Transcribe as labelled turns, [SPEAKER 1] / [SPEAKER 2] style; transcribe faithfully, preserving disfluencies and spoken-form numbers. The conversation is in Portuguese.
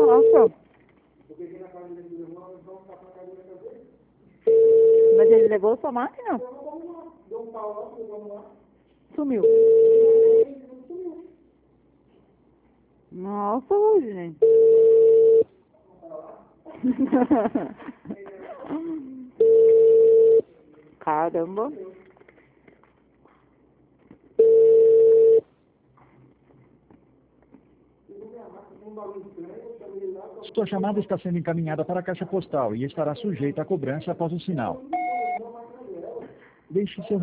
[SPEAKER 1] Nossa. Mas ele levou sua máquina? Sumiu. Nossa, gente. Caramba.
[SPEAKER 2] Sua chamada está sendo encaminhada para a caixa postal e estará sujeita a cobrança após o sinal. Deixe seu